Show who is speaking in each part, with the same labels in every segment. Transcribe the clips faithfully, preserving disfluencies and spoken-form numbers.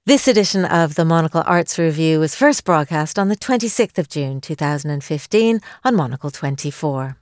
Speaker 1: This edition of the Monocle Arts Review was first broadcast on the twenty-sixth of June two thousand fifteen on Monocle twenty-four.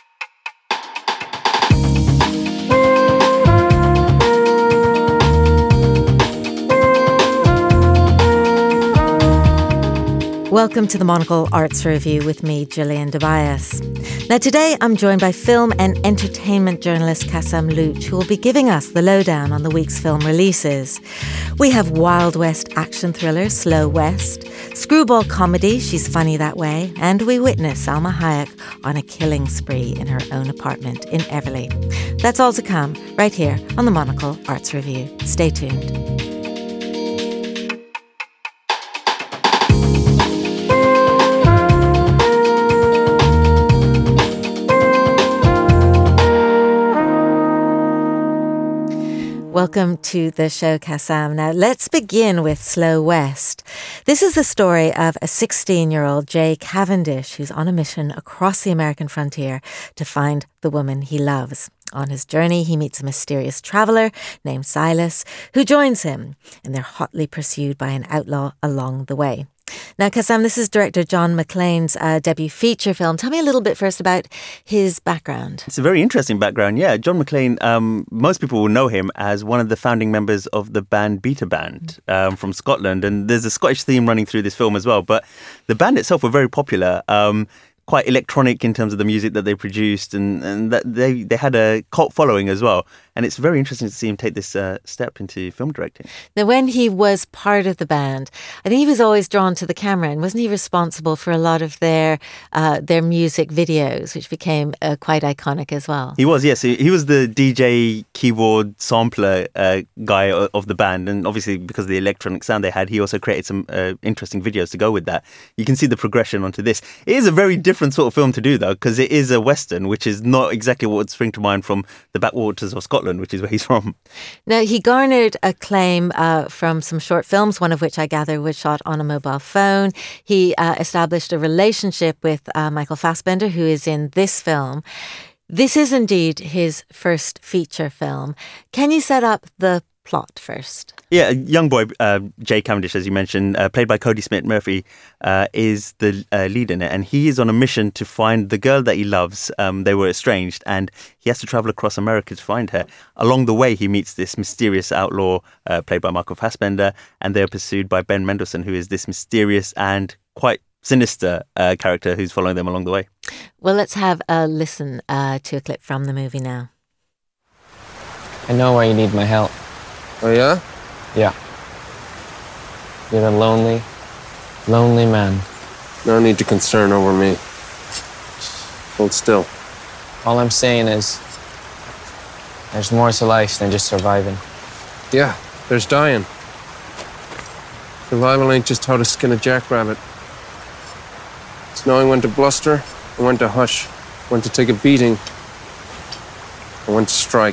Speaker 1: Welcome to the Monocle Arts Review with me, Gillian Tobias. Now today I'm joined by film and entertainment journalist Kassam Luch, who will be giving us the lowdown on the week's film releases. We have Wild West action thriller Slow West, screwball comedy She's Funny That Way, and we witness Salma Hayek on a killing spree in her own apartment in Everleigh. That's all to come right here on the Monocle Arts Review. Stay tuned. Welcome to the show, Kassam. Now, let's begin with Slow West. This is the story of a sixteen-year-old Jay Cavendish who's on a mission across the American frontier to find the woman he loves. On his journey, he meets a mysterious traveller named Silas who joins him, and they're hotly pursued by an outlaw along the way. Now, Kassam, this is director John McClane's uh, debut feature film. Tell me a little bit first about his background.
Speaker 2: It's a very interesting background, yeah. John McClane, um, most people will know him as one of the founding members of the band Beta Band um, from Scotland. And there's a Scottish theme running through this film as well. But the band itself were very popular. Um, quite electronic in terms of the music that they produced, and, and that they, they had a cult following as well. And it's very interesting to see him take this uh, step into film directing.
Speaker 1: Now, when he was part of the band, I think he was always drawn to the camera, and wasn't he responsible for a lot of their uh, their music videos, which became uh, quite iconic as well?
Speaker 2: He was, yes. He was the D J, keyboard, sampler uh, guy of the band. And obviously, because of the electronic sound they had, he also created some uh, interesting videos to go with that. You can see the progression onto this. It is a very different sort of film to do, though, because it is a Western, which is not exactly what would spring to mind from the backwaters of Scotland, which is where he's from.
Speaker 1: Now, he garnered acclaim uh, from some short films, one of which I gather was shot on a mobile phone. He uh, established a relationship with uh, Michael Fassbender, who is in this film. This is indeed his first feature film. Can you set up the plot first?
Speaker 2: Yeah, a young boy, uh, Jay Cavendish, as you mentioned, uh, played by Cody Smith-Murphy, uh, is the uh, lead in it. And he is on a mission to find the girl that he loves. Um, they were estranged, and he has to travel across America to find her. Along the way, he meets this mysterious outlaw, uh, played by Michael Fassbender, and they're pursued by Ben Mendelsohn, who is this mysterious and quite sinister uh, character who's following them along the way.
Speaker 1: Well, let's have a listen uh, to a clip from the movie now.
Speaker 3: I know why you need my help.
Speaker 4: Oh, yeah?
Speaker 3: Yeah. You're a lonely, lonely man.
Speaker 4: No need to concern over me. Hold still.
Speaker 3: All I'm saying is, there's more to life than just surviving.
Speaker 4: Yeah, there's dying. Survival ain't just how to skin a jackrabbit. It's knowing when to bluster and when to hush, when to take a beating and when to strike.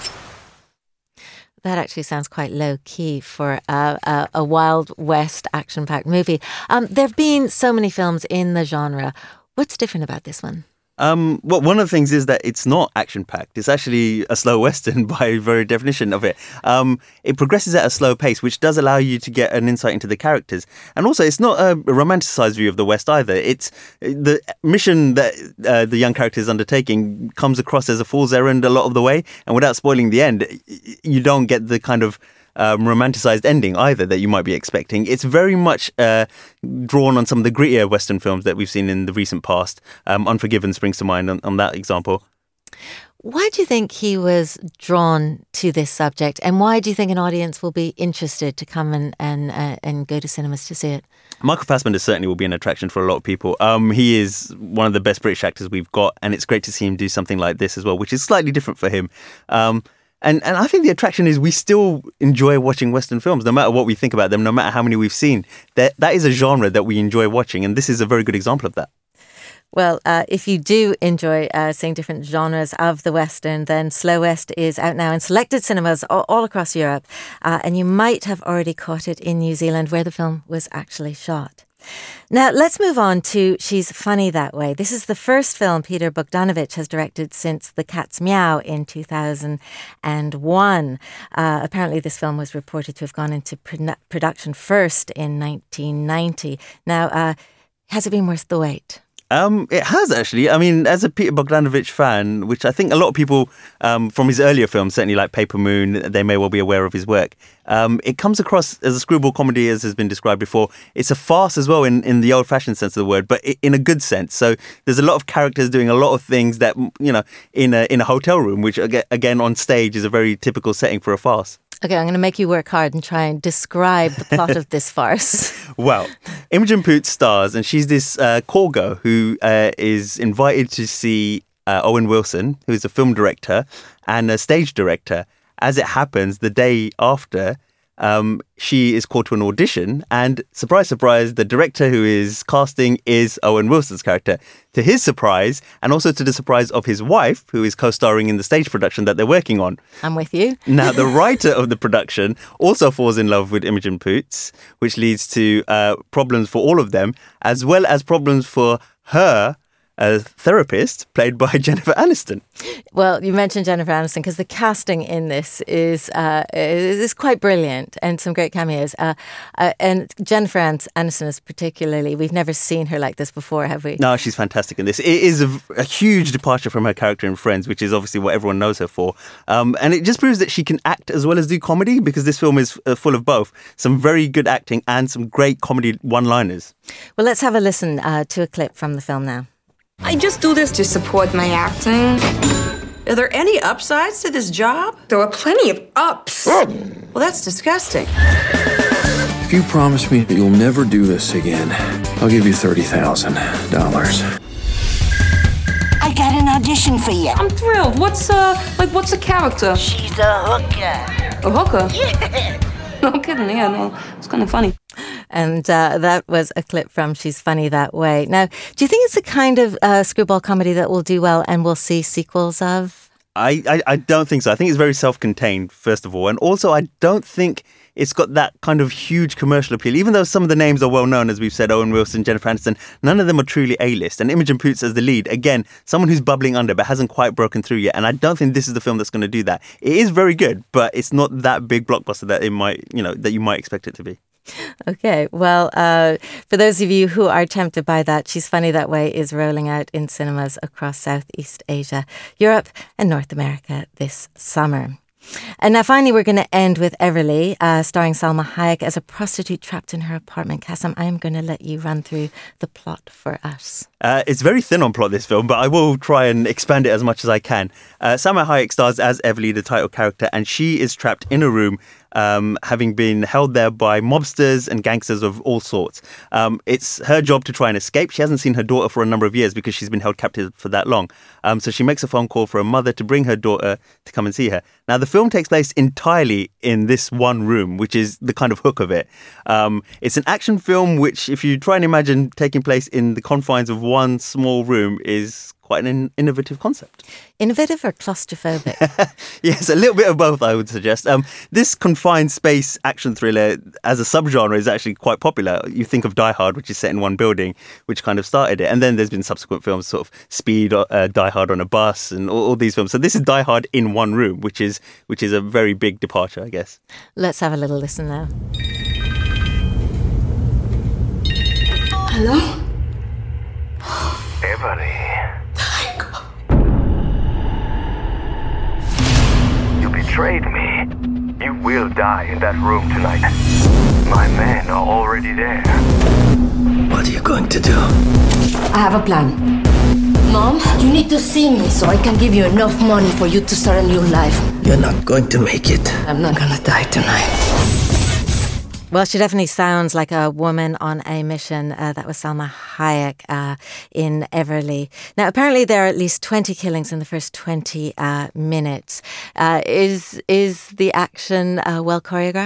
Speaker 1: That actually sounds quite low-key for a, a, a Wild West action-packed movie. Um, there have been so many films in the genre. What's different about this one?
Speaker 2: Um, well, one of the things is that it's not action-packed. It's actually a slow Western by very definition of it. Um, it progresses at a slow pace, which does allow you to get an insight into the characters. And also, it's not a romanticized view of the West either. It's the mission that uh, the young character is undertaking comes across as a fool's errand a lot of the way. And without spoiling the end, you don't get the kind of Um, romanticized ending either that you might be expecting. It's very much uh, drawn on some of the grittier Western films that we've seen in the recent past. Um, Unforgiven springs to mind on, on that example.
Speaker 1: Why do you think he was drawn to this subject, and why do you think an audience will be interested to come and and, uh, and go to cinemas to see it?
Speaker 2: Michael Fassbender certainly will be an attraction for a lot of people. Um, he is one of the best British actors we've got, and it's great to see him do something like this as well, which is slightly different for him. Um, And and I think the attraction is we still enjoy watching Western films, no matter what we think about them, no matter how many we've seen. That that is a genre that we enjoy watching, and this is a very good example of that.
Speaker 1: Well, uh, if you do enjoy uh, seeing different genres of the Western, then Slow West is out now in selected cinemas all, all across Europe, uh, and you might have already caught it in New Zealand, where the film was actually shot. Now, let's move on to She's Funny That Way. This is the first film Peter Bogdanovich has directed since The Cat's Meow in two thousand one. Uh, apparently, this film was reported to have gone into pro- production first in nineteen ninety. Now, uh, has it been worth the wait?
Speaker 2: Um, it has, actually. I mean, as a Peter Bogdanovich fan, which I think a lot of people um, from his earlier films, certainly like Paper Moon, they may well be aware of his work. Um, it comes across as a screwball comedy, as has been described before. It's a farce as well in, in the old-fashioned sense of the word, but in a good sense. So there's a lot of characters doing a lot of things that, you know, in a, in a hotel room, which, again, on stage is a very typical setting for a farce.
Speaker 1: Okay, I'm going to make you work hard and try and describe the plot of this farce.
Speaker 2: Well, Imogen Poots stars, and she's this uh, call girl who uh, is invited to see uh, Owen Wilson, who is a film director and a stage director. As it happens, the day after, um, she is called to an audition, and surprise, surprise, the director who is casting is Owen Wilson's character. To his surprise, and also to the surprise of his wife, who is co-starring in the stage production that they're working on.
Speaker 1: I'm with you.
Speaker 2: Now, the writer of the production also falls in love with Imogen Poots, which leads to uh, problems for all of them, as well as problems for her a therapist played by Jennifer Aniston.
Speaker 1: Well, you mentioned Jennifer Aniston because the casting in this is uh, is quite brilliant and some great cameos. Uh, uh, and Jennifer Aniston is particularly, we've never seen her like this before, have we?
Speaker 2: No, she's fantastic in this. It is a, a huge departure from her character in Friends, which is obviously what everyone knows her for. Um, and it just proves that she can act as well as do comedy, because this film is uh, full of both. Some very good acting and some great comedy one-liners.
Speaker 1: Well, let's have a listen uh, to a clip from the film now.
Speaker 5: I just do this to support my acting.
Speaker 6: Are there any upsides to this job?
Speaker 5: There are plenty of ups.
Speaker 6: Well, that's disgusting.
Speaker 7: If you promise me that you'll never do this again, I'll give you thirty thousand dollars.
Speaker 8: I got an audition for you.
Speaker 5: I'm thrilled. What's, uh, like, what's a character?
Speaker 8: She's a hooker.
Speaker 5: A hooker?
Speaker 8: Yeah.
Speaker 5: No kidding, yeah, no, it's kind of funny.
Speaker 1: And uh, that was a clip from She's Funny That Way. Now, do you think it's the kind of uh, screwball comedy that will do well and we'll see sequels of?
Speaker 2: I, I, I don't think so. I think it's very self-contained, first of all. And also, I don't think it's got that kind of huge commercial appeal. Even though some of the names are well-known, as we've said, Owen Wilson, Jennifer Aniston, none of them are truly A-list. And Imogen Poots as the lead, again, someone who's bubbling under but hasn't quite broken through yet. And I don't think this is the film that's going to do that. It is very good, but it's not that big blockbuster that it might, you know, that you might expect it to be.
Speaker 1: Okay, well, uh, for those of you who are tempted by that, She's Funny That Way is rolling out in cinemas across Southeast Asia, Europe and North America this summer. And now finally we're going to end with Everly, uh, starring Salma Hayek as a prostitute trapped in her apartment. Kassam, I am going to let you run through the plot for us.
Speaker 2: Uh, it's very thin on plot, this film, but I will try and expand it as much as I can. Uh, Salma Hayek stars as Everly, the title character, and she is trapped in a room Um, having been held there by mobsters and gangsters of all sorts. Um, it's her job to try and escape. She hasn't seen her daughter for a number of years because she's been held captive for that long. Um, so she makes a phone call for her mother to bring her daughter to come and see her. Now, the film takes place entirely in this one room, which is the kind of hook of it. Um, it's an action film which, if you try and imagine taking place in the confines of one small room, is quite an innovative concept.
Speaker 1: Innovative or claustrophobic?
Speaker 2: Yes, a little bit of both, I would suggest. Um, this confined space action thriller as a subgenre is actually quite popular. You think of Die Hard, which is set in one building, which kind of started it. And then there's been subsequent films, sort of Speed, uh, Die Hard on a Bus, and all, all these films. So this is Die Hard in one room, which is which is a very big departure, I guess.
Speaker 1: Let's have a little listen now.
Speaker 5: Hello?
Speaker 9: Everly. You betrayed me. You will die in that room tonight. My men are already there.
Speaker 8: What are you going to do?
Speaker 10: I have a plan. Mom, you need to see me so I can give you enough money for you to start a new life.
Speaker 8: You're not going to make it.
Speaker 10: I'm not gonna die tonight.
Speaker 1: Well, she definitely sounds like a woman on a mission. Uh, that was Salma Hayek uh, in Everly. Now, apparently there are at least twenty killings in the first twenty uh, minutes. Uh, is is the action uh, well choreographed?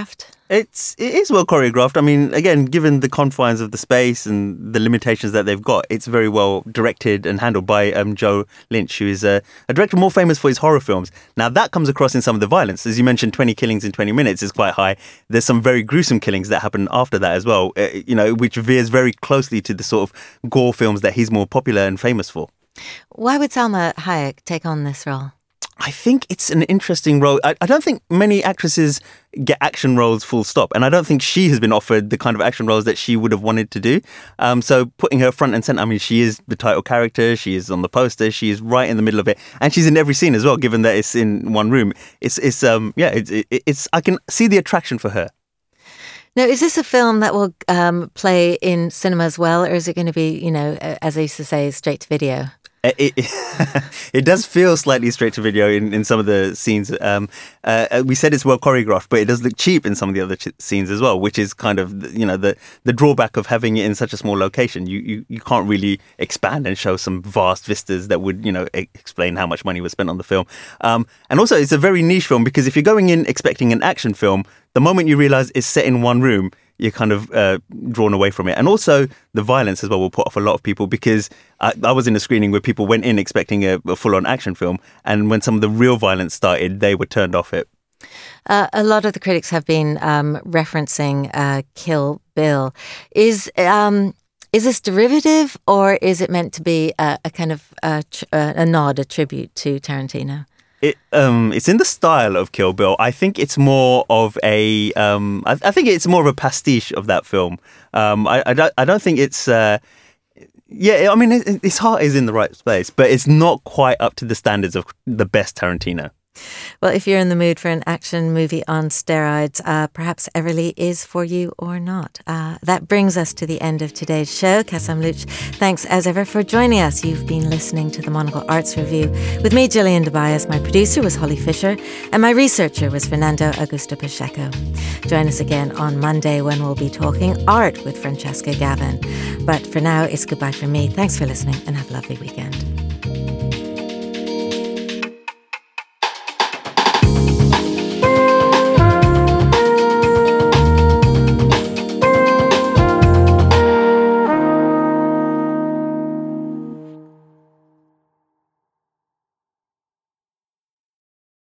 Speaker 2: It's it is well choreographed. I mean, again, given the confines of the space and the limitations that they've got, it's very well directed and handled by um, Joe Lynch, who is a, a director more famous for his horror films. Now, that comes across in some of the violence. As you mentioned, twenty killings in twenty minutes is quite high. There's some very gruesome killings that happen after that as well, uh, you know, which veers very closely to the sort of gore films that he's more popular and famous for.
Speaker 1: Why would Salma Hayek take on this role?
Speaker 2: I think it's an interesting role. I, I don't think many actresses get action roles full stop. And I don't think she has been offered the kind of action roles that she would have wanted to do. Um, so putting her front and center, I mean, she is the title character. She is on the poster. She is right in the middle of it. And she's in every scene as well, given that it's in one room. It's, it's um, yeah, it's, it, it's, I can see the attraction for her.
Speaker 1: Now, is this a film that will um, play in cinema as well? Or is it going to be, you know, as I used to say, straight to video?
Speaker 2: It, it, it does feel slightly straight to video in, in some of the scenes. Um, uh, we said it's well choreographed, but it does look cheap in some of the other ch- scenes as well, which is kind of, you know, the, the drawback of having it in such a small location. You, you you can't really expand and show some vast vistas that would, you know, e- explain how much money was spent on the film. Um, and also, it's a very niche film because if you're going in expecting an action film, the moment you realize it's set in one room, you're kind of uh, drawn away from it. And also the violence as well will put off a lot of people because I, I was in a screening where people went in expecting a, a full-on action film. And when some of the real violence started, they were turned off it.
Speaker 1: Uh, a lot of the critics have been um, referencing uh, Kill Bill. Is um, is this derivative or is it meant to be a, a kind of a, a nod, a tribute to Tarantino?
Speaker 2: It um it's in the style of Kill Bill. I think it's more of a um I, I think it's more of a pastiche of that film. Um I I don't I don't think it's uh yeah I mean it, its heart is in the right place, but it's not quite up to the standards of the best Tarantino.
Speaker 1: Well, if you're in the mood for an action movie on steroids, uh, perhaps Everly is for you or not. Uh, that brings us to the end of today's show. Kassam Luch, thanks as ever for joining us. You've been listening to the Monocle Arts Review with me, Gillian Tobias. My producer was Holly Fisher, and my researcher was Fernando Augusto Pacheco. Join us again on Monday when we'll be talking art with Francesca Gavin. But for now, it's goodbye from me. Thanks for listening and have a lovely weekend.